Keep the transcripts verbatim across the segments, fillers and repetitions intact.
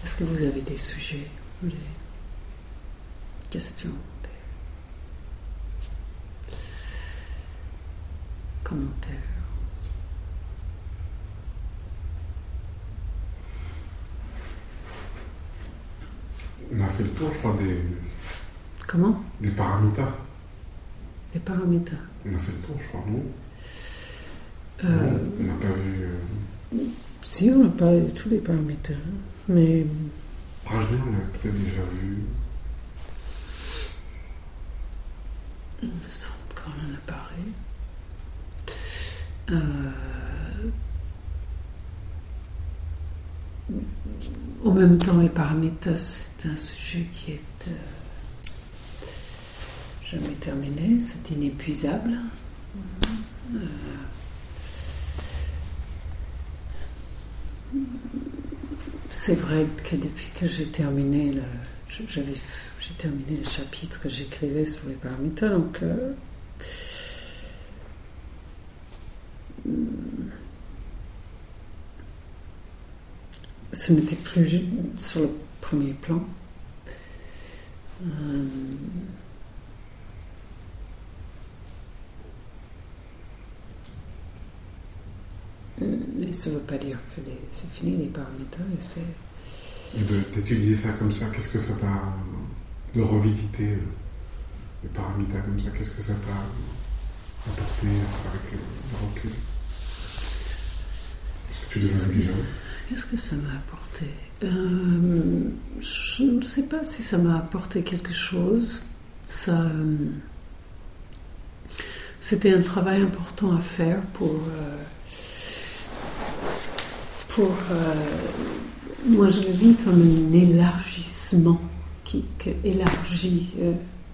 Est-ce que vous avez des sujets ou des questions, des commentaires? On a fait le tour, je crois, des... Comment? Des paramètres. Les paramètres. On a fait le tour, je crois, non? Euh, Non, on n'a pas vu... Euh... Si, on a parlé de tous les paramètres, mais... Prajna, on l'a peut-être déjà vu. Il me semble qu'on en a parlé. Euh... En même temps, les paramètres, c'est un sujet qui est euh, jamais terminé, c'est inépuisable. Euh... C'est vrai que depuis que j'ai terminé le, j'avais, j'ai terminé le chapitre que j'écrivais sur les paramètres, donc euh, ce n'était plus sur le premier plan. Euh, Mais ça ne veut pas dire que les, c'est fini les paramètres. Et c'est... Et de, d'étudier ça comme ça, qu'est-ce que ça t'a... De revisiter les paramètres comme ça, qu'est-ce que ça t'a apporté avec le, le recul? Est-ce que tu les as déjà? Qu'est-ce que ça m'a apporté? euh, Je ne sais pas si ça m'a apporté quelque chose. Ça, euh, c'était un travail important à faire pour... Euh, Pour, euh, moi, je le vis comme un élargissement qui, qui élargit. Euh,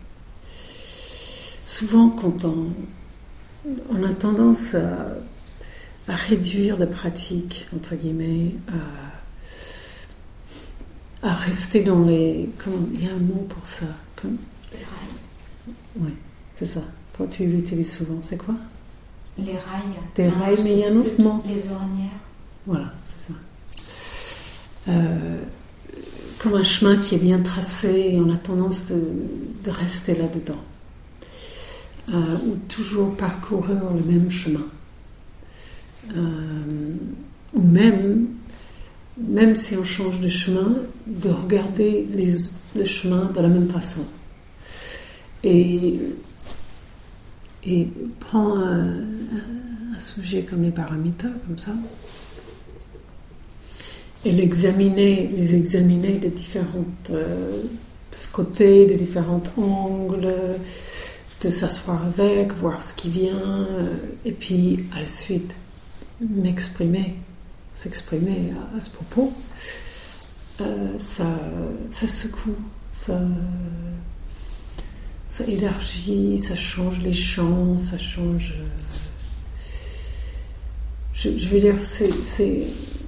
souvent, quand on, on a tendance à, à réduire la pratique, entre guillemets, à, à rester dans les... Comment, il y a un mot pour ça. Comme, les rails. Oui, c'est ça. Toi, tu l'utilises souvent. C'est quoi? Les rails. Des non, rails, mais il y a un autre mot. Les ornières. Voilà, c'est ça. Euh, comme un chemin qui est bien tracé et on a tendance de, de rester là-dedans. Euh, ou toujours parcourir le même chemin. Euh, ou même, même si on change de chemin, de regarder les, le chemin de la même façon. Et, et prends un, un sujet comme les paramètres, comme ça, et l'examiner, les examiner de différents euh, côtés, de différents angles, de s'asseoir avec, voir ce qui vient, euh, et puis à la suite m'exprimer, s'exprimer à, à ce propos, euh, ça, ça secoue, ça, ça élargit, ça change les champs, ça change... Euh, je, je veux dire, c'est... c'est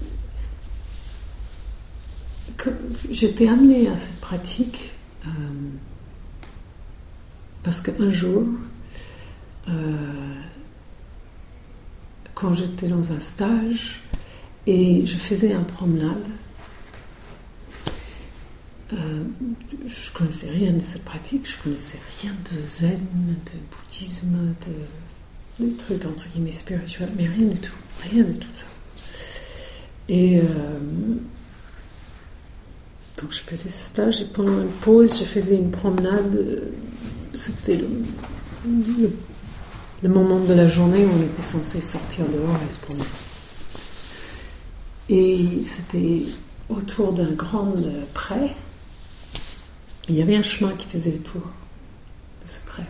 j'étais amenée à cette pratique euh, parce qu'un jour, euh, quand j'étais dans un stage et je faisais une promenade, euh, je ne connaissais rien de cette pratique, je ne connaissais rien de zen, de bouddhisme, de, de trucs entre guillemets spirituels, mais rien du tout, rien de tout ça. Et euh, donc je faisais ce stage et pendant une pause, je faisais une promenade. C'était le, le, le moment de la journée où on était censé sortir dehors et se promener. Et c'était autour d'un grand pré. Il y avait un chemin qui faisait le tour de ce pré.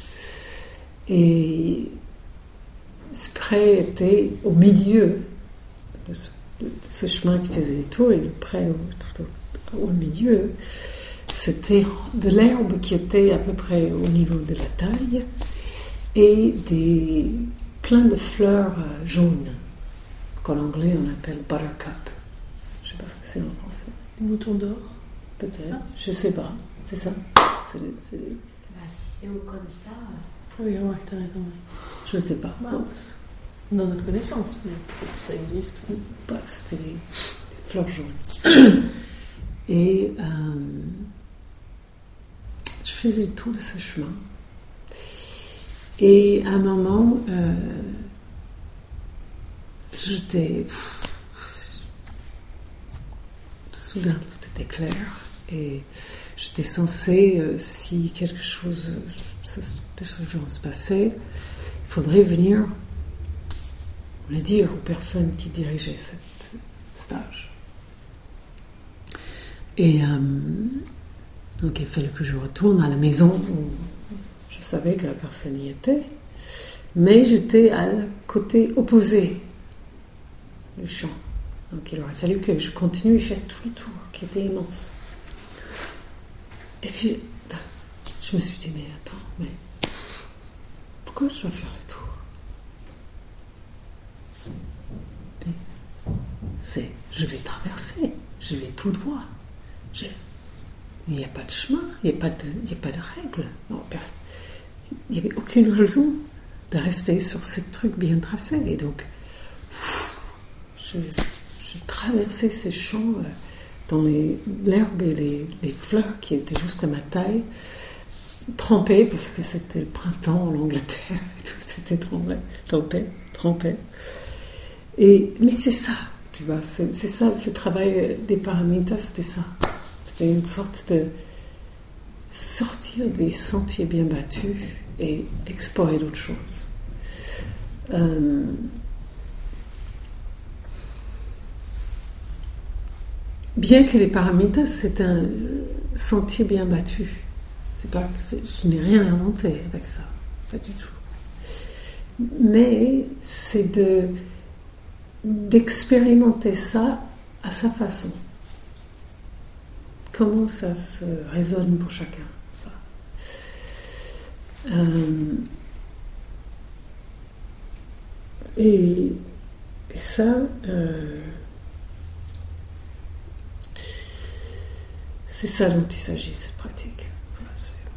Et ce pré était au milieu de ce, de ce chemin qui faisait le tour, et le pré au, au, au milieu, c'était de l'herbe qui était à peu près au niveau de la taille et des, plein de fleurs jaunes, qu'en anglais on appelle buttercup. Je ne sais pas ce que c'est en français. Des moutons d'or. Peut-être, je ne sais pas. C'est ça. C'est, c'est... Bah, si c'est comme ça. Ah oui, ouais, t'as raison. Je ne sais pas. Bah, dans notre connaissance, mais ça existe. Bah, c'était des, des fleurs jaunes. Et euh, je faisais le tour de ce chemin. Et à un moment, euh, j'étais... Soudain, tout était clair. Et j'étais censée, euh, si quelque chose, ça, des choses vont se passer, il faudrait venir le dire aux personnes qui dirigeaient ce stage. Et euh, donc il fallait que je retourne à la maison où je savais que la personne y était, mais j'étais à la côté opposé du champ. Donc il aurait fallu que je continue à faire tout le tour, qui était immense. Et puis, je me suis dit, mais attends, mais pourquoi je dois faire le tour? Et c'est, je vais traverser, je vais tout droit. Je, il n'y a pas de chemin, il n'y a pas de, il n'y a pas de règles. Non, personne, il n'y avait aucune raison de rester sur ce truc bien tracé. Et donc, pff, je, je traversais ce champ euh, dans les, l'herbe et les, les fleurs qui étaient jusqu'à ma taille, trempées parce que c'était le printemps en Angleterre et tout était trempé, trempé, trempé. Et, mais c'est ça, tu vois, c'est, c'est ça, ce travail des paramitas, c'était ça. C'était une sorte de sortir des sentiers bien battus et explorer d'autres choses. Euh, bien que les paramitas, c'est un sentier bien battu. C'est pas, c'est, je n'ai rien inventé avec ça, pas du tout. Mais c'est de, d'expérimenter ça à sa façon. Comment ça se résonne pour chacun, ça. Euh, et, et ça, euh, c'est ça dont il s'agit, cette pratique. Voilà,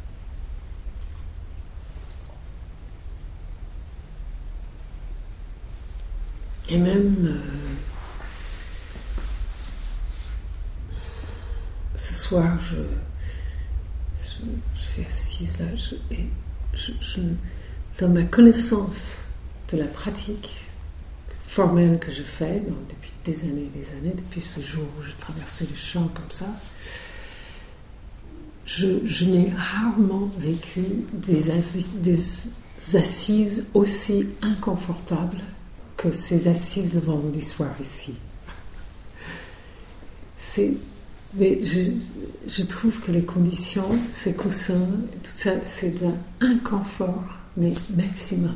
et même euh, ce soir, je, je, je suis assise là, je, et je, je, dans ma connaissance de la pratique formelle que je fais donc depuis des années et des années, depuis ce jour où je traversais le champ comme ça, je, je n'ai rarement vécu des assises, des assises aussi inconfortables que ces assises le vendredi soir ici. C'est, mais je, je trouve que les conditions, ces coussins, tout ça, c'est d'un inconfort, mais maximum.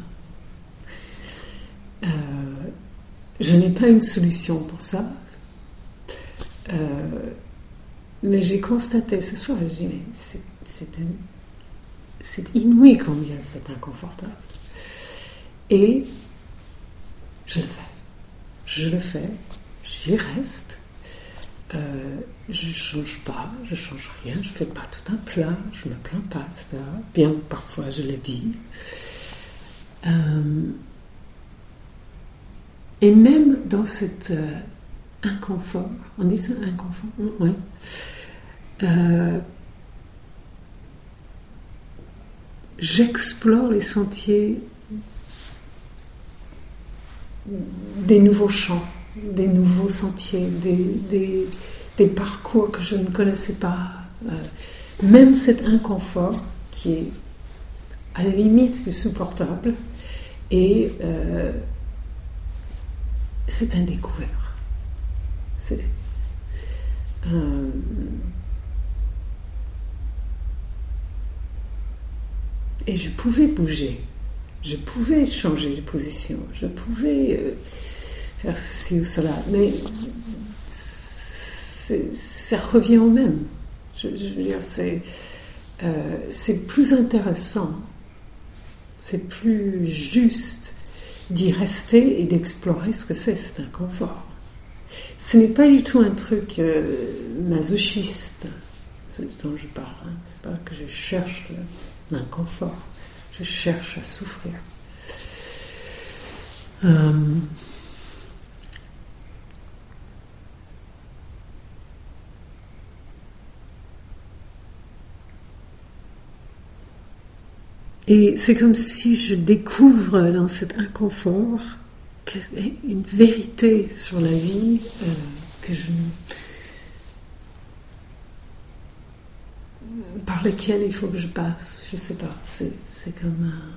Euh, je n'ai pas une solution pour ça. Euh, mais j'ai constaté ce soir, je dis, mais c'est, c'est, un, c'est inouï combien c'est inconfortable. Et je le fais. Je le fais, j'y reste. Euh, je ne change pas, je ne change rien, je ne fais pas tout un plat, je ne me plains pas, et cetera. Bien, parfois je le dis. Euh, et même dans cet euh, inconfort, on dit ça, inconfort, oui. Euh, j'explore les sentiers des nouveaux champs, des nouveaux sentiers, des, des, des parcours que je ne connaissais pas. Euh, même cet inconfort qui est à la limite du supportable, et euh, c'est un découvert. C'est, euh, et je pouvais bouger, je pouvais changer de position, je pouvais euh, faire ceci ou cela, mais c'est, ça revient au même. Je, je veux dire, c'est, euh, c'est plus intéressant, c'est plus juste d'y rester et d'explorer ce que c'est, cet inconfort. Ce n'est pas du tout un truc euh, masochiste, c'est dont je parle. Hein. C'est pas que je cherche le, l'inconfort, je cherche à souffrir. Euh, Et c'est comme si je découvre dans cet inconfort une vérité sur la vie euh, que je, par laquelle il faut que je passe. Je sais pas. C'est, c'est comme un,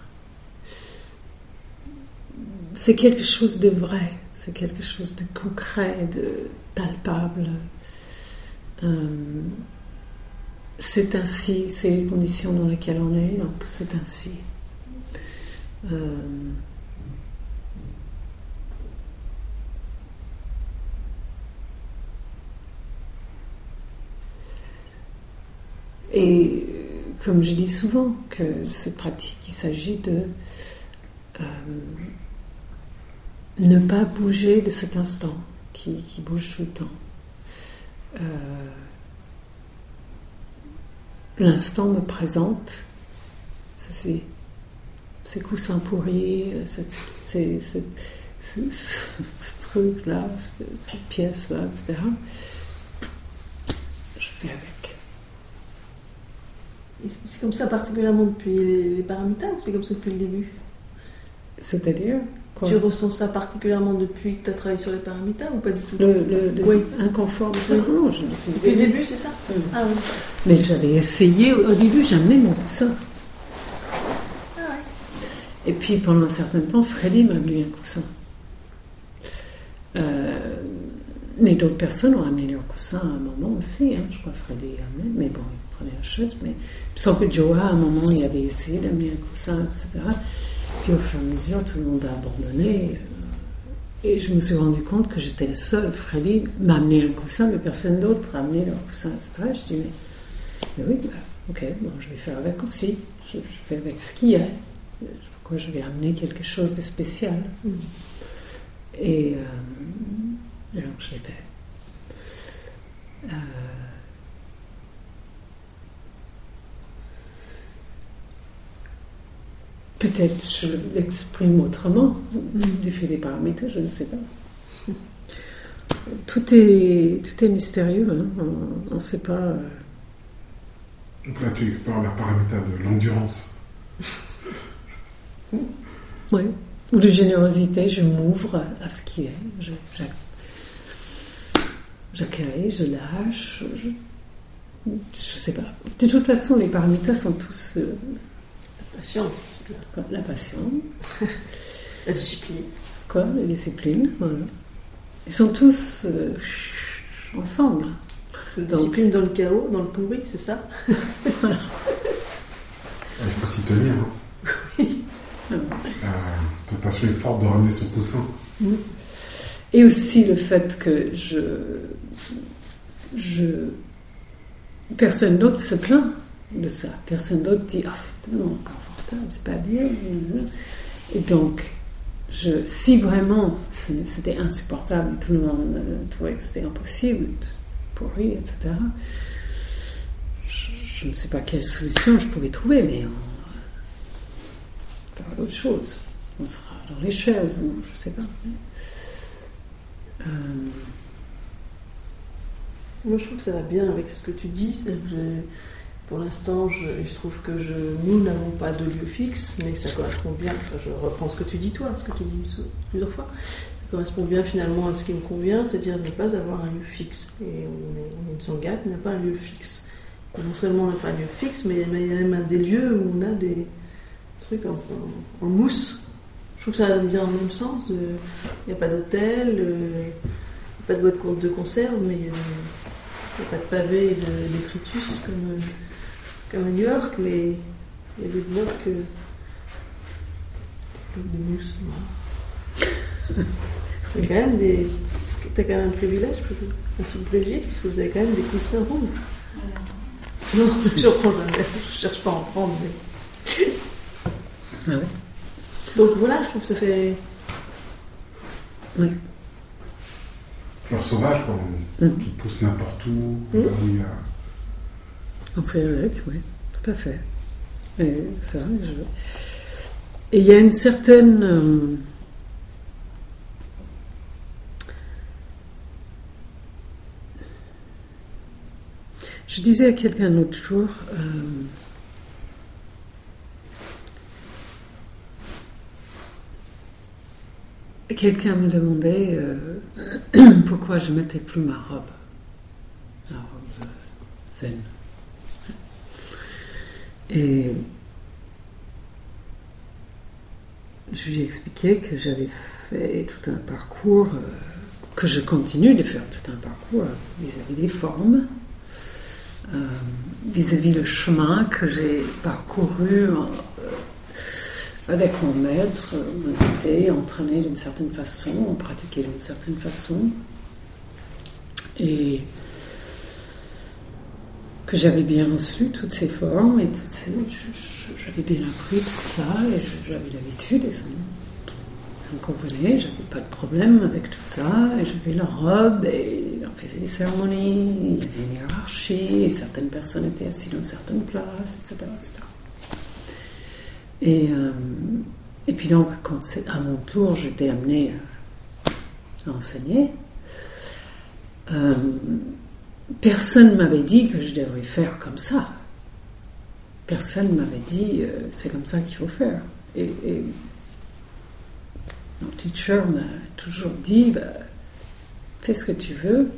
c'est quelque chose de vrai. C'est quelque chose de concret, de palpable. Euh, c'est ainsi, c'est les conditions dans lesquelles on est, donc c'est ainsi. Euh, et comme je dis souvent, que cette pratique, il s'agit de euh, ne pas bouger de cet instant qui, qui bouge tout le temps. Euh, l'instant me présente ceci, ces coussins pourris, cette, ces, ces, ces, ce, ce truc-là, cette, cette pièce-là, et cetera. Je fais avec. Et c'est comme ça particulièrement depuis les, les paramitas ou c'est comme ça depuis le début? C'est-à-dire quoi? Tu ressens ça particulièrement depuis que tu as travaillé sur les paramitas ou pas du tout? Le, le, le oui. inconfort de ça? Oui. Non, je, depuis, depuis le début, c'est ça? Oui. Ah oui. Mais j'avais essayé, au début j'amenais mon coussin. Ah ouais. Et puis pendant un certain temps, Freddy m'a amené un coussin. Euh, mais d'autres personnes ont amené leur coussin à un moment aussi. Hein. Je crois que Freddy a amené, mais bon, il prenait la chaise. Mais il me semble que Joa, à un moment, il avait essayé d'amener un coussin, et cetera. Puis au fur et à mesure, tout le monde a abandonné. Et je me suis rendu compte que j'étais la seule. Freddy m'a amené un coussin, mais personne d'autre a amené leur coussin, et cetera. Je dis, mais, mais oui, bah, ok, bon, je vais faire avec aussi. Je, je fais avec ce qu'il y a. Pourquoi je vais amener quelque chose de spécial? Mm. Et, euh, et donc je l'ai fait. Euh, Peut-être je l'exprime autrement, du fait des paramètres, je ne sais pas. Tout est, tout est mystérieux, hein. On ne sait pas. Euh... Donc là, tu explores la paramètre de l'endurance. Oui, ou de générosité, je m'ouvre à ce qui est. Je, je, j'accueille, je lâche, je ne sais pas. De toute façon, les paramètres sont tous. Euh, la patience. La patience. La discipline. Quoi, la discipline, voilà. Ils sont tous euh, ensemble. La discipline dans le chaos, dans le pourri, c'est ça? Voilà. Il faut s'y tenir. Hein. Oui. La tentation est forte de ramener son coussin. Mmh. Et aussi le fait que je, je personne d'autre se plaint de ça. Personne d'autre dit ah, c'est tellement confortable, c'est pas bien. Et donc, je, si vraiment c'était insupportable, tout le monde trouvait que c'était impossible, pourri, et cetera. Je, je ne sais pas quelle solution je pouvais trouver, mais on fera autre chose. On sera dans les chaises, ou je ne sais pas. Euh... Moi, je trouve que ça va bien avec ce que tu dis. Je, pour l'instant, je, je trouve que je, nous n'avons pas de lieu fixe, mais ça correspond bien. Enfin, je reprends ce que tu dis, toi, ce que tu dis plusieurs fois. Ça correspond bien finalement à ce qui me convient, c'est-à-dire ne pas avoir un lieu fixe. Et on est, on est une sangha qui n'a pas un lieu fixe. Et non seulement on n'a pas un lieu fixe, mais il y a même des lieux où on a des trucs en, en, en mousse. Je trouve que ça va bien dans le même sens. Il n'y a pas d'hôtel, il n'y a pas de boîte de conserve, mais il n'y a, a pas de pavé et de détritus comme, comme à New York, mais il y a des blocs, euh, des blocs de mousse noire. Il y a quand même des. Tu as quand même un privilège, un privilégié, parce que vous avez quand même des coussins rouges. Non, je reprends jamais, je cherche pas à en prendre, mais. Ah ouais. Donc voilà, je trouve que ça fait. Oui. Fleur sauvage, quoi, mm. qui pousse n'importe où, mm. là où il y a. On fait avec, oui, tout à fait. Et ça, je... Et il y a une certaine. Euh... Je disais à quelqu'un l'autre jour. Euh... quelqu'un me demandait euh, pourquoi je mettais plus ma robe, ma robe zen. Et je lui ai expliqué que j'avais fait tout un parcours, euh, que je continue de faire tout un parcours vis-à-vis des formes, euh, vis-à-vis le chemin que j'ai parcouru euh, avec mon maître, on était entraîné d'une certaine façon, on pratiquait d'une certaine façon, et que j'avais bien reçu toutes ces formes, et toutes ces, je, j'avais bien appris tout ça, et j'avais l'habitude, et ça, ça me convenait, j'avais pas de problème avec tout ça, et j'avais la robe, et on faisait des cérémonies, il y avait une hiérarchie, et certaines personnes étaient assises dans certaines places, et cetera, et cetera. Et, euh, et puis donc, quand c'est à mon tour, j'étais amenée à enseigner, euh, personne ne m'avait dit que je devrais faire comme ça. Personne ne m'avait dit euh, c'est comme ça qu'il faut faire. Et, et mon teacher m'a toujours dit bah, fais ce que tu veux.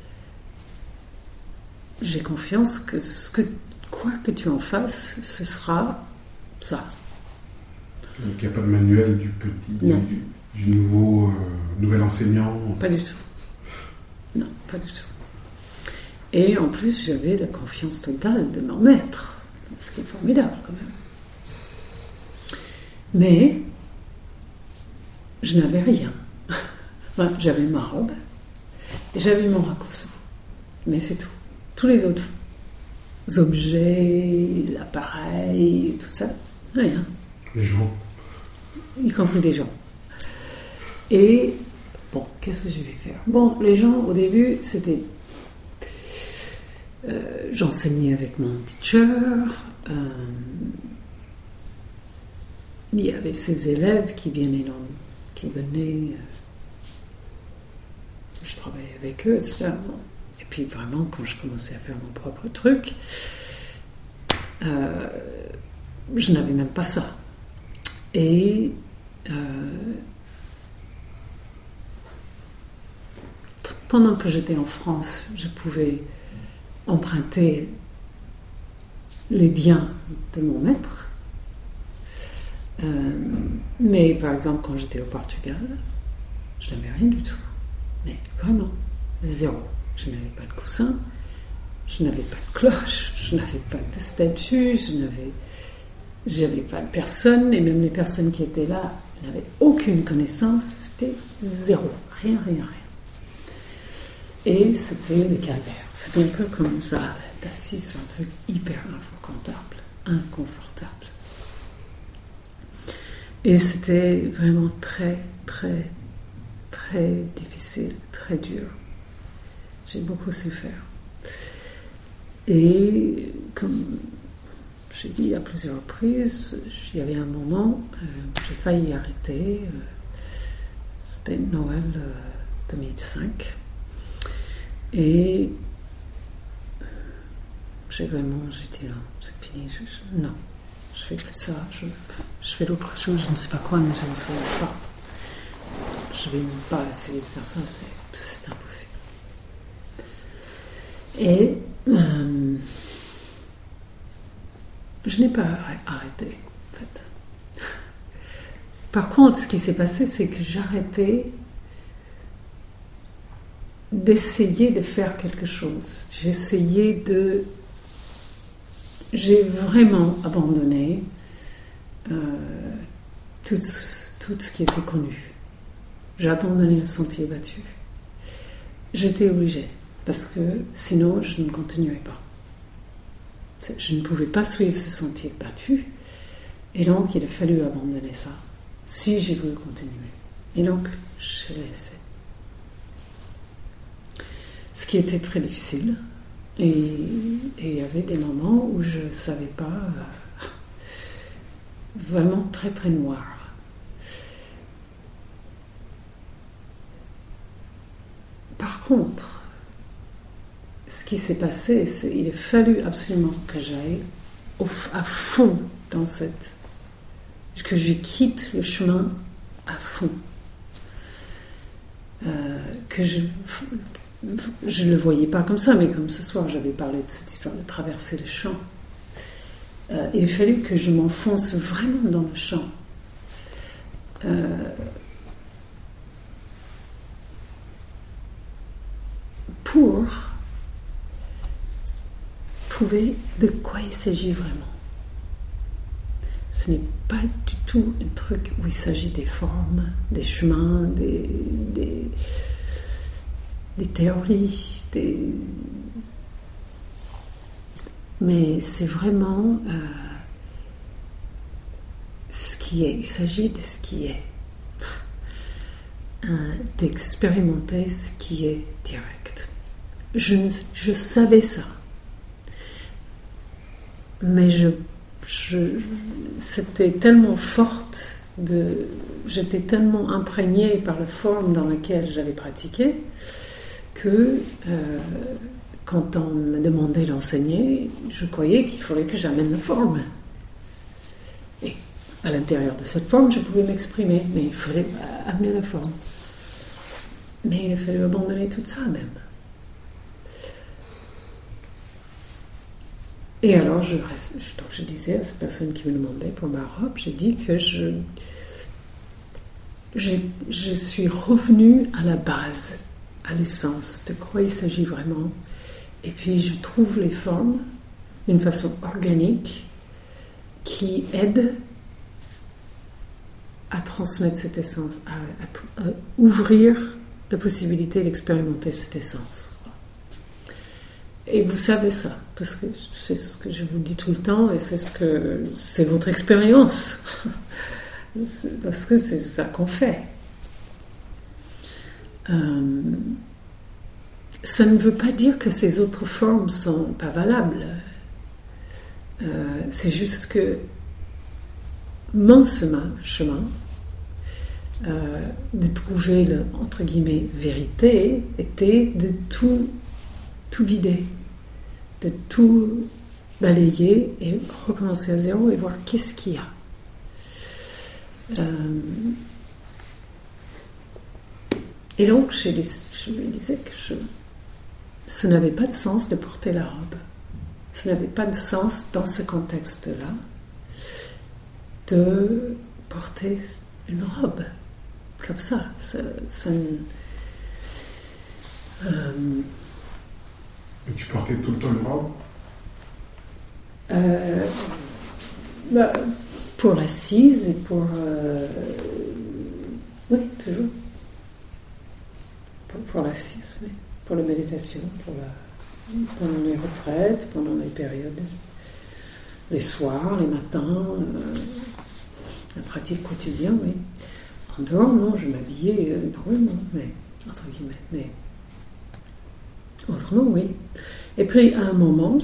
J'ai confiance que, ce que quoi que tu en fasses, ce sera ça. Donc il n'y a pas de manuel du petit, du, du nouveau, euh, nouvel enseignant? Pas du tout. Non, pas du tout. Et en plus, j'avais la confiance totale de mon maître, ce qui est formidable quand même. Mais je n'avais rien. Enfin, j'avais ma robe et j'avais mon rakusu. Mais c'est tout. Tous les autres objets, l'appareil, tout ça, rien. Les gens. Y compris les gens. Et bon, qu'est-ce que je vais faire? Bon, les gens, au début, c'était... Euh, j'enseignais avec mon teacher. Euh, il y avait ces élèves qui venaient, dans, qui venaient... Euh, je travaillais avec eux, et cetera. Et puis vraiment, quand je commençais à faire mon propre truc, euh, je n'avais même pas ça. Et euh, pendant que j'étais en France, je pouvais emprunter les biens de mon maître. Euh, mais par exemple, quand j'étais au Portugal, je n'avais rien du tout. Mais vraiment, zéro. Je n'avais pas de coussin, je n'avais pas de cloche, je n'avais pas de statue, je n'avais... J'avais pas de personne, et même les personnes qui étaient là n'avaient aucune connaissance, c'était zéro, rien, rien, rien. Et c'était le calvaire. C'était un peu comme ça, d'être assis sur un truc hyper inconfortable, inconfortable. Et c'était vraiment très, très, très difficile, très dur. J'ai beaucoup souffert. Et comme... j'ai dit à plusieurs reprises, il y avait un moment, euh, j'ai failli arrêter, euh, c'était Noël euh, deux mille cinq, et j'ai vraiment, j'ai dit non, c'est fini, je, je, non, je fais plus ça, je, je fais d'autres choses, je ne sais pas quoi, mais je ne sais pas. Je ne vais même pas essayer de faire ça, c'est, c'est impossible. Et... Euh, je n'ai pas arrêté, en fait. Par contre, ce qui s'est passé, c'est que j'arrêtais d'essayer de faire quelque chose. J'essayais de... J'ai vraiment abandonné euh, tout, tout ce qui était connu. J'ai abandonné le sentier battu. J'étais obligée, parce que sinon, je ne continuais pas. Je ne pouvais pas suivre ce sentier battu, et donc il a fallu abandonner ça, si j'ai voulu continuer. Et donc, je l'ai laissé. Ce qui était très difficile, et il y avait des moments où je ne savais pas, euh, vraiment très très noir. Par contre, ce qui s'est passé, c'est qu'il a fallu absolument que j'aille au, à fond dans cette... que je quitte le chemin à fond. euh, que je je ne le voyais pas comme ça, mais comme ce soir j'avais parlé de cette histoire de traverser le champ. Euh, il a fallu que je m'enfonce vraiment dans le champ. Euh, pour trouver de quoi il s'agit vraiment. Ce n'est pas du tout un truc où il s'agit des formes, des chemins, des, des, des théories, des... mais c'est vraiment euh, ce qui est. Il s'agit de ce qui est. Euh, d'expérimenter ce qui est direct. Je, je savais ça. Mais je, je, c'était tellement forte, de, j'étais tellement imprégnée par la forme dans laquelle j'avais pratiqué que euh, quand on me demandait d'enseigner, je croyais qu'il fallait que j'amène la forme. Et à l'intérieur de cette forme, je pouvais m'exprimer, mais il fallait amener la forme. Mais il a fallu abandonner tout ça même. Et alors, je, reste, donc je disais à cette personne qui me demandait pour ma robe, j'ai dit que je, je, je suis revenue à la base, à l'essence, de quoi il s'agit vraiment. Et puis, je trouve les formes d'une façon organique qui aident à transmettre cette essence, à, à, à ouvrir la possibilité d'expérimenter cette essence. Et vous savez ça, parce que c'est ce que je vous dis tout le temps, et c'est ce que c'est votre expérience, parce que c'est ça qu'on fait. Euh, ça ne veut pas dire que ces autres formes sont pas valables. Euh, c'est juste que mon chemin, chemin euh, de trouver le entre guillemets vérité était de tout tout vider, de tout balayer et recommencer à zéro et voir qu'est-ce qu'il y a. Euh, et donc, je, je me disais que je, ce n'avait pas de sens de porter la robe. Ce n'avait pas de sens dans ce contexte-là de porter une robe comme ça. Ça, ça euh, Et tu portais tout le temps une robe ? euh, bah, Pour l'assise et pour... Euh, oui, toujours. Pour, pour l'assise, oui. Pour la méditation, pour la, pendant les retraites, pendant les périodes, les soirs, les matins, euh, la pratique quotidienne, oui. En dehors, non, je m'habillais euh, normalement, mais, entre guillemets, mais... Autrement, oui. Et puis, à un moment,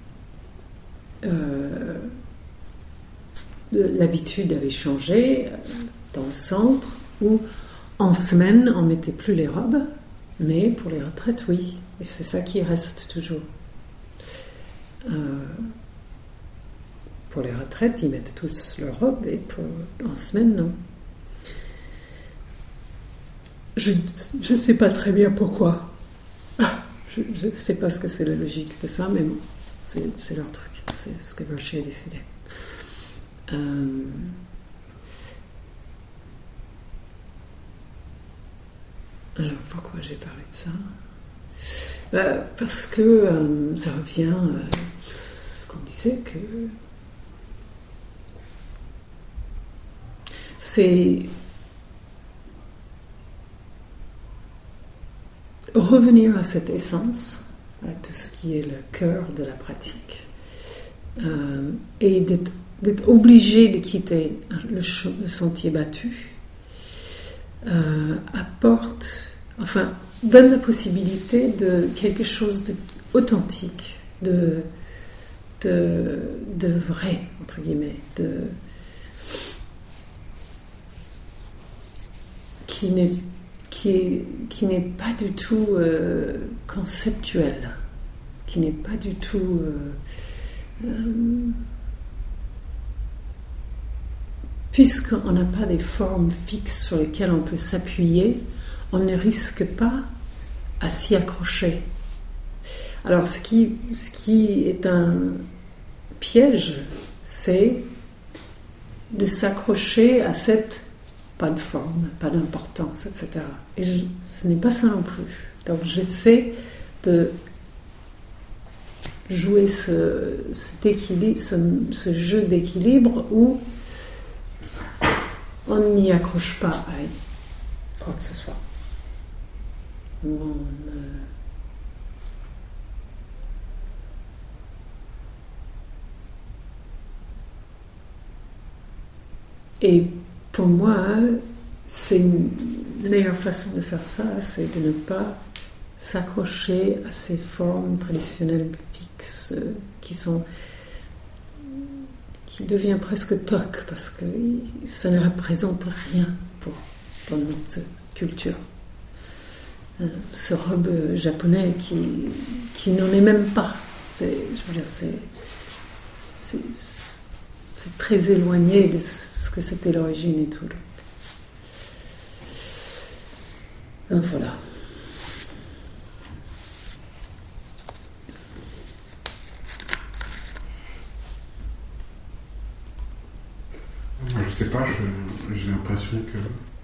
euh, l'habitude avait changé dans le centre où, en semaine, on ne mettait plus les robes, mais pour les retraites, oui. Et c'est ça qui reste toujours. Euh, pour les retraites, ils mettent tous leurs robes, et pour, en semaine, non. Je ne sais pas très bien pourquoi. Je ne sais pas ce que c'est la logique de ça, mais bon, c'est, c'est leur truc. C'est ce que Rocher a décidé. Euh... Alors, pourquoi j'ai parlé de ça ? Bah, parce que euh, ça revient à ce qu'on disait que c'est revenir à cette essence, à tout ce qui est le cœur de la pratique, euh, et d'être, d'être obligé de quitter le, le sentier battu, euh, apporte, enfin, donne la possibilité de quelque chose d'authentique, de, de, de vrai, entre guillemets, de, qui n'est Qui, est, qui n'est pas du tout euh, conceptuel, qui n'est pas du tout... Euh, euh, puisqu'on n'a pas des formes fixes sur lesquelles on peut s'appuyer, on ne risque pas à s'y accrocher. Alors, ce qui, ce qui est un piège, c'est de s'accrocher à cette pas de forme, pas d'importance, et cetera. Et je, ce n'est pas ça non plus. Donc, j'essaie de jouer ce, cet équilibre, ce, ce jeu d'équilibre où on n'y accroche pas à quoi que ce soit. Où on, euh, Et pour moi, c'est une, la meilleure façon de faire ça, c'est de ne pas s'accrocher à ces formes traditionnelles fixes euh, qui sont qui devient presque toc parce que ça ne représente rien pour, pour notre culture. Euh, ce robe japonais qui, qui n'en est même pas. C'est, je veux dire, c'est, c'est, c'est très éloigné de ce que c'était l'origine et tout. Donc voilà. Je sais pas, je, j'ai l'impression que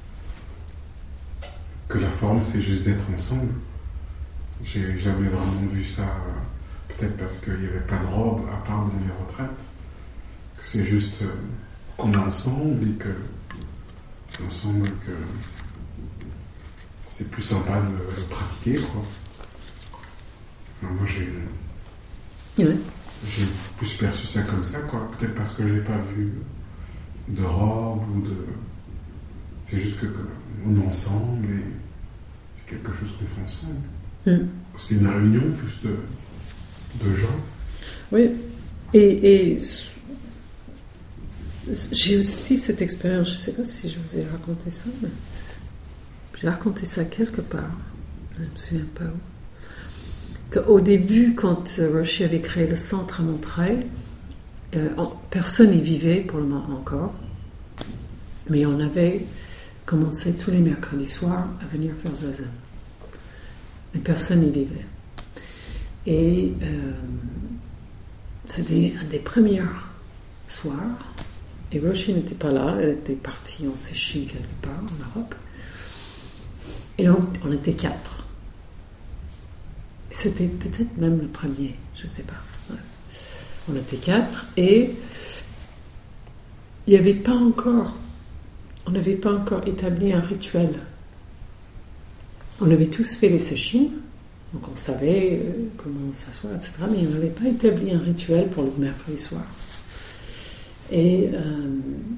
que la forme c'est juste d'être ensemble. J'ai jamais vraiment vu ça, peut-être parce qu'il n'y avait pas de robe à part dans les retraites, que c'est juste euh, qu'on est ensemble et que c'est ensemble que c'est plus sympa de le pratiquer, quoi. Alors moi j'ai Ouais. j'ai plus perçu ça comme ça, quoi. Peut-être parce que j'ai pas vu de robe ou de... C'est juste que, que on est ensemble et c'est quelque chose qu'on fait ensemble. Mm. C'est une réunion plus de, de gens. Oui. Et, et j'ai aussi cette expérience, je ne sais pas si je vous ai raconté ça, mais j'ai raconté ça quelque part, je ne me souviens pas où. Qu'au début, quand Roshi avait créé le centre à Montreuil, Euh, personne n'y vivait pour le moment encore, mais on avait commencé tous les mercredis soirs à venir faire zazen. Mais personne n'y vivait. Et euh, c'était un des premiers soirs, et Roshi n'était pas là, elle était partie en Séchine quelque part en Europe. Et donc on était quatre. C'était peut-être même le premier, je ne sais pas. Ouais. On était quatre et il n'y avait pas encore, on n'avait pas encore établi un rituel. On avait tous fait les séchines, donc on savait euh, comment s'asseoir, et cetera. Mais on n'avait pas établi un rituel pour le mercredi soir. Et, euh,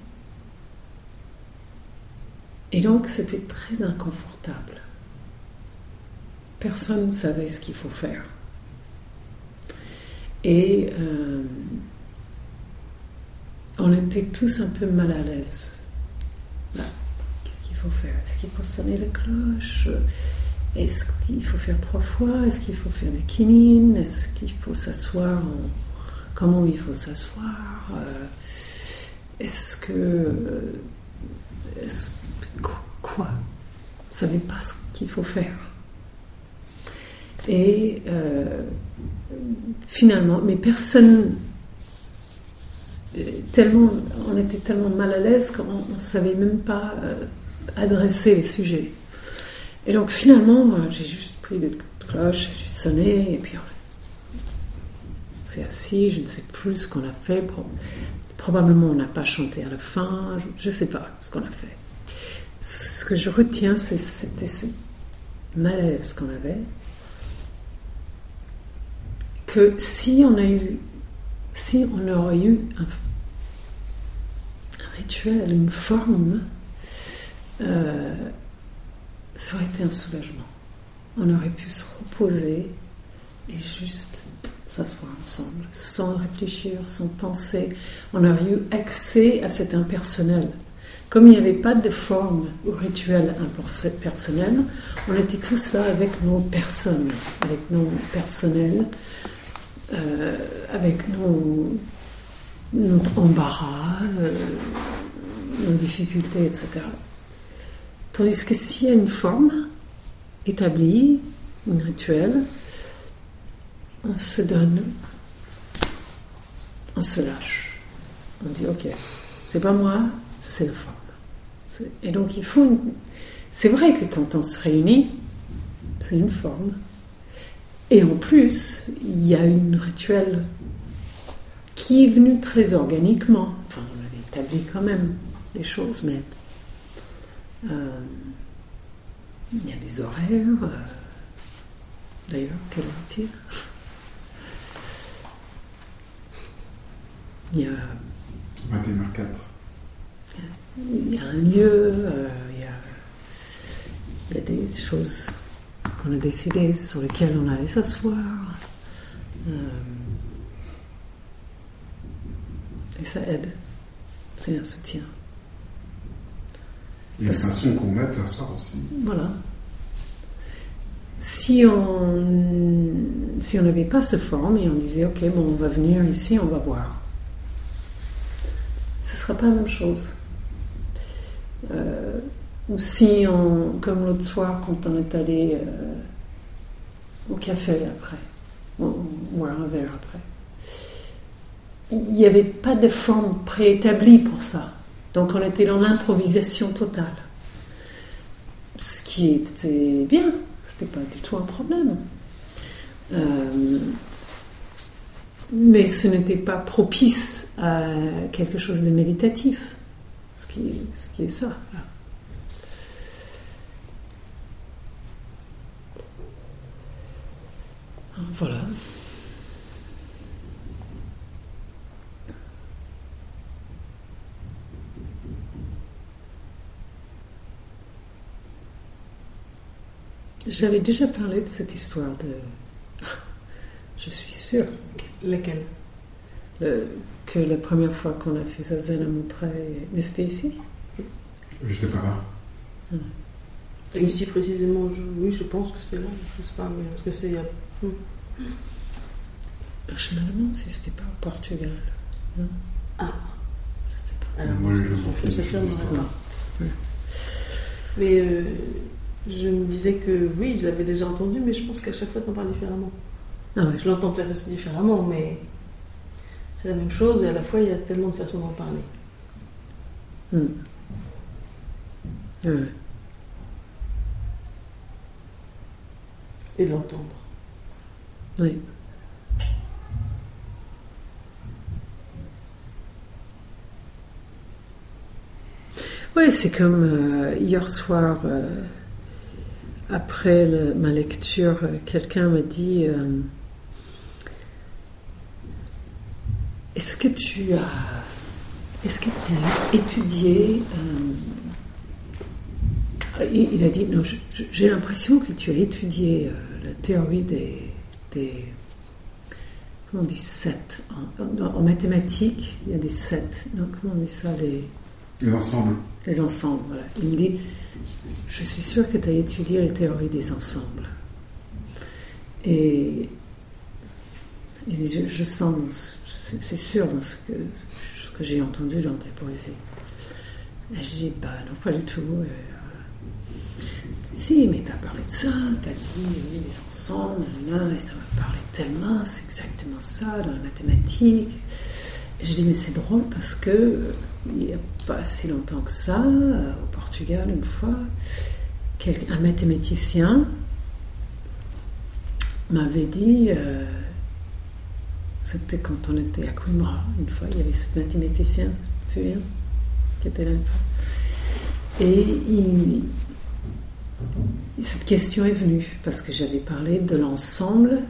et donc c'était très inconfortable. Personne ne savait ce qu'il faut faire. Et euh, on était tous un peu mal à l'aise. Là, qu'est-ce qu'il faut faire? Est-ce qu'il faut sonner la cloche? Est-ce qu'il faut faire trois fois? Est-ce qu'il faut faire des kinines? Est-ce qu'il faut s'asseoir en... Comment il faut s'asseoir? Est-ce que... Est-ce... Quoi? On ne savait pas ce qu'il faut faire. Et euh, finalement, mais personne, tellement, on était tellement mal à l'aise qu'on ne savait même pas euh, adresser les sujets. Et donc finalement, j'ai juste pris des cloches, j'ai sonné, et puis on s'est assis, je ne sais plus ce qu'on a fait. Probablement on n'a pas chanté à la fin, je ne sais pas ce qu'on a fait. Ce que je retiens, c'est, c'était ce malaise qu'on avait. Que si on a eu, si on aurait eu un, un rituel, une forme, euh, ça aurait été un soulagement. On aurait pu se reposer et juste s'asseoir ensemble, sans réfléchir, sans penser. On aurait eu accès à cet impersonnel. Comme il n'y avait pas de forme ou rituel impersonnel, on était tous là avec nos personnes, avec nos personnels, Euh, avec nos, notre embarras, euh, nos difficultés, et cetera. Tandis que s'il y a une forme, établi un rituel, on se donne, on se lâche. On dit ok, c'est pas moi, c'est la forme. C'est... Et donc il faut. Une... C'est vrai que quand on se réunit, c'est une forme. Et en plus, il y a un rituel qui est venu très organiquement. Enfin, on avait établi quand même les choses, mais euh, il y a des horaires. Euh, d'ailleurs, quel est-il ? Il y a vingt et une heures quatre. Il y a un lieu, euh, il, y a, il y a des choses qu'on a décidé sur lesquelles on allait s'asseoir. Euh, et ça aide. C'est un soutien. Il y a une façon qu'on met de s'asseoir aussi. Voilà. Si on si on n'avait pas ce forme et on disait ok, bon, on va venir ici, on va boire, ce ne sera pas la même chose. Euh, ou si on, comme l'autre soir quand on est allé euh, au café après, ou boire un verre après, il n'y avait pas de forme préétablie pour ça. Donc on était dans l'improvisation totale. Ce qui était bien, c'était pas du tout un problème. Euh, mais ce n'était pas propice à quelque chose de méditatif. Ce qui est, ce qui est ça. Là. Voilà. J'avais déjà parlé de cette histoire de... Je suis sûre. Laquelle ? Le... Que la première fois qu'on a fait Zazen à Montreuil... Mais c'était ici ? J'étais pas là. Hum. Et ici précisément, je... oui, je pense que c'est là. Je sais pas, mais parce que c'est... Hum. Je me demande si c'était pas au Portugal. Non ? Ah. Je sais pas. Alors, moi, je m'en fais ça fermerait pas. Ouais. Mais euh, je me disais que oui, je l'avais déjà entendu, mais je pense qu'à chaque fois, t'en parles différemment. Ah ouais. Je l'entends peut-être aussi différemment, mais c'est la même chose et à la fois, il y a tellement de façons d'en parler. Hum. Ouais. Et de l'entendre. Oui. Oui, c'est comme euh, hier soir, euh, après le, ma lecture, euh, quelqu'un m'a dit euh, est-ce que tu as est-ce que tu as étudié euh, il, il a dit non, je, je, j'ai l'impression que tu as étudié euh, la théorie des, des comment on dit sept en, en, en mathématiques, il y a des sept, non, comment on dit ça, les Les ensembles. Les ensembles, voilà. Il me dit, je suis sûre que tu as étudié la théorie des ensembles. Et, et je, je sens, c'est, c'est sûr dans ce que, ce que j'ai entendu dans ta poésie. Et je dis, bah non, pas du tout. Et, euh, si, mais tu as parlé de ça, tu as dit, oui, les ensembles, là, et ça m'a parlé tellement, c'est exactement ça, dans la mathématique. Et je dis, mais c'est drôle parce que il n'y a pas si longtemps que ça, au Portugal, une fois, un mathématicien m'avait dit, euh, c'était quand on était à Coimbra, une fois, il y avait ce mathématicien, tu te souviens, qui était là une fois. Et il, cette question est venue, parce que j'avais parlé de l'ensemble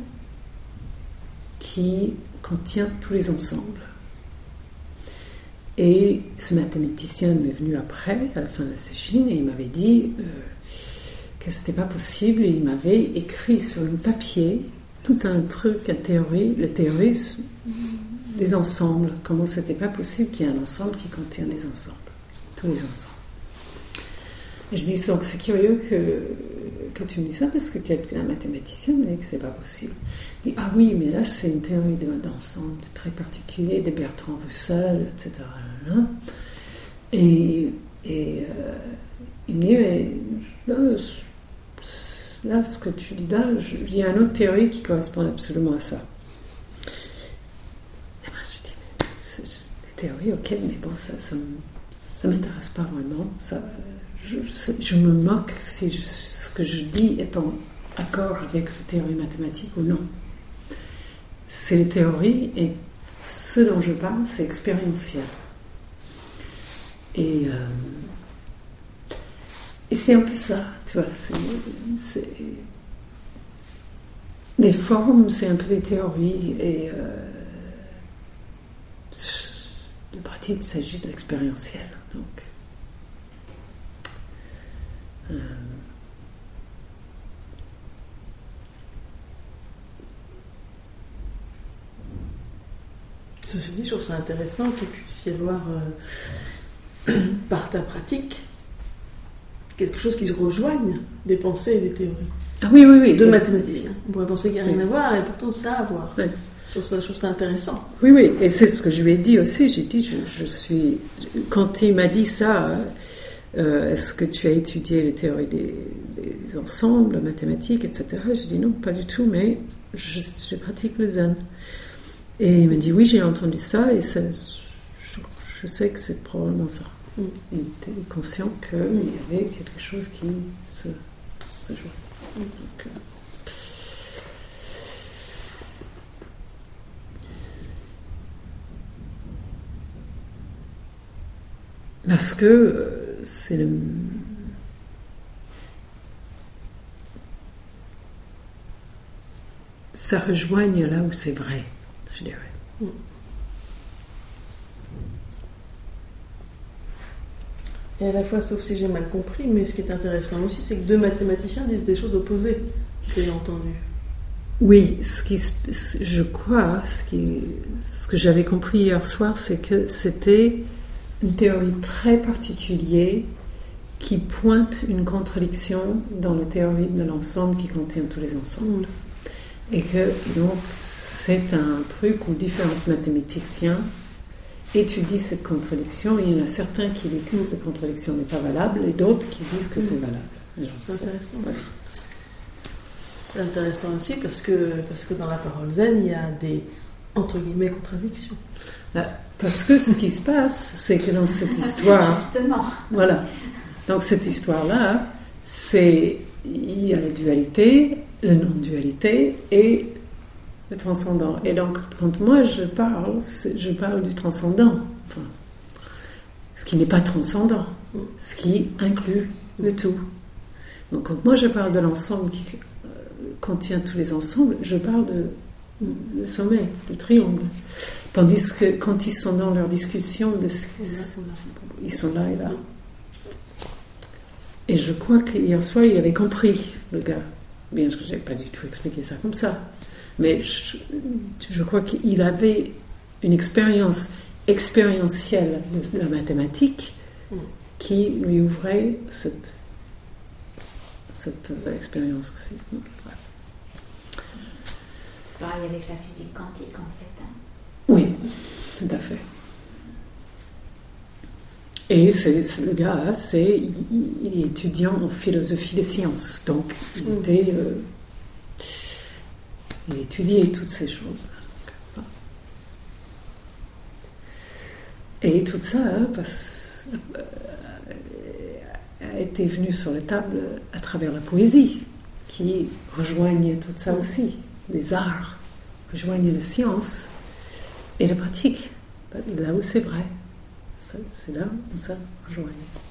qui contient tous les ensembles. Et ce mathématicien m'est venu après, à la fin de la séchine, et il m'avait dit euh, que c'était pas possible, et il m'avait écrit sur un papier tout un truc, une théorie, la théorie des ensembles, comment c'était pas possible qu'il y ait un ensemble qui contient les ensembles, tous les ensembles. Et je dis donc c'est curieux que, que tu me dis ça, parce que quelqu'un, un mathématicien, me dit que c'est pas possible. Il dit ah oui, mais là c'est une théorie d'ensemble très particulière de Bertrand Russell, et cetera. Et, et euh, il me dit mais, euh, là, ce que tu dis là, je- il y a une autre théorie qui correspond absolument à ça. Et moi, je dis, mais c'est c'est des théories, ok, mais bon, ça, ça, m- ça m'intéresse pas vraiment. Ça, je, je- je me moque si je- ce que je dis est en accord avec ces théories mathématiques ou non. C'est les théories, et ce dont je parle, c'est expérientiel. Et, euh, et c'est un peu ça, tu vois. C'est, c'est... Les formes, c'est un peu des théories, et euh, la pratique, il s'agit de l'expérientiel. Donc, euh, Ceci dit, je trouve ça intéressant qu'il puisse y avoir, euh, par ta pratique, quelque chose qui se rejoigne des pensées et des théories Ah oui, oui, oui. de Et- mathématiciens. On pourrait penser qu'il n'y a rien Oui. à voir, et pourtant ça a à voir. Ouais. Je trouve ça, je trouve ça intéressant. Oui, oui, et c'est ce que je lui ai dit aussi. J'ai dit, je, je suis. Quand il m'a dit ça, euh, est-ce que tu as étudié les théories des, des ensembles, la mathématique, et cetera. J'ai dit non, pas du tout, mais je, je pratique le zen. Et il m'a dit oui, j'ai entendu ça, et ça, je, je sais que c'est probablement ça. Mm. Il était conscient qu'il Mm. y avait quelque chose qui se, se jouait. Mm. Donc, euh, Parce que euh, c'est le... ça rejoigne là où c'est vrai, je dirais. Et à la fois, sauf si j'ai mal compris, mais ce qui est intéressant aussi, c'est que deux mathématiciens disent des choses opposées. J'ai entendu. Oui, ce qui, se- je crois, ce, qui, ce que j'avais compris hier soir, c'est que c'était une théorie très particulière qui pointe une contradiction dans la théorie de l'ensemble qui contient tous les ensembles. Mm. Et que donc c'est un truc où différents mathématiciens étudient cette contradiction. Il y en a certains qui disent que Mm. cette contradiction n'est pas valable et d'autres qui disent que Mm. c'est valable. Genre, C'est intéressant. ouais. C'est intéressant aussi parce que, parce que dans la parole zen, il y a des, entre guillemets, contradictions. Parce que ce qui se passe, c'est que dans cette histoire, Justement. voilà, donc cette histoire-là, c'est il y a la dualité, la non-dualité et le transcendant. Et donc, quand moi je parle, c'est- je parle du transcendant, enfin, ce qui n'est pas transcendant, ce qui inclut le tout. Donc, quand moi je parle de l'ensemble qui euh, contient tous les ensembles, je parle de le sommet, le triangle. Tandis que quand ils sont dans leur discussion, de ce- ils sont là et là. Et je crois qu'hier soir, il avait compris, le gars. Bien que je n'ai pas du tout expliqué ça comme ça. Mais je, je crois qu'il avait une expérience expérientielle de la mathématique qui lui ouvrait cette, cette euh, expérience aussi. Ouais. C'est pareil avec la physique quantique en fait. hein. Oui, tout à fait. Et c'est, c'est le gars, c'est, il, il est étudiant en philosophie des sciences, donc il Mm. était, euh, il étudiait toutes ces choses. Et tout ça, hein, parce, euh, a été venu sur la table à travers la poésie, qui rejoignait tout ça aussi, les arts, rejoignent la science et la pratique, là où c'est vrai. Ça, c'est là où ça rejoint.